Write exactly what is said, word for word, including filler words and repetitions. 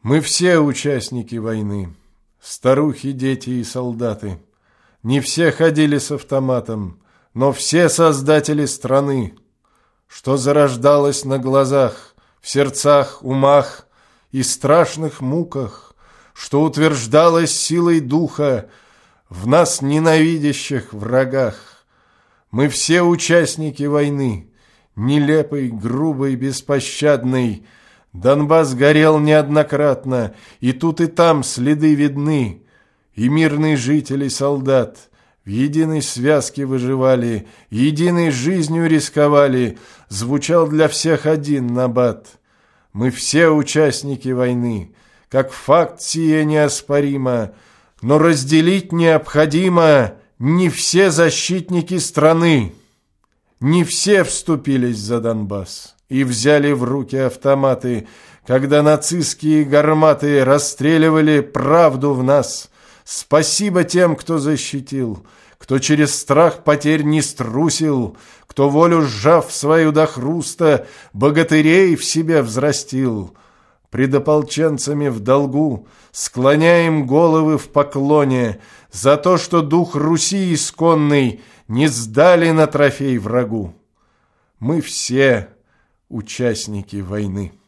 Мы все участники войны, старухи, дети и солдаты. Не все ходили с автоматом, но все создатели страны, что зарождалось на глазах, в сердцах, умах и страшных муках, что утверждалось силой духа в нас ненавидящих врагах. Мы все участники войны, нелепой, грубой, беспощадной. Донбасс горел неоднократно, и тут и там следы видны, и мирные жители солдат в единой связке выживали, единой жизнью рисковали, звучал для всех один набат. Мы все участники войны, как факт сие неоспоримо, но разделить необходимо не все защитники страны. Не все вступились за Донбасс и взяли в руки автоматы, когда нацистские гарматы расстреливали правду в нас. Спасибо тем, кто защитил, кто через страх потерь не струсил, кто, волю сжав свою до хруста, богатырей в себе взрастил. Пред ополченцами в долгу склоняем головы в поклоне за то, что дух Руси исконный не сдали на трофей врагу. Мы все участники войны.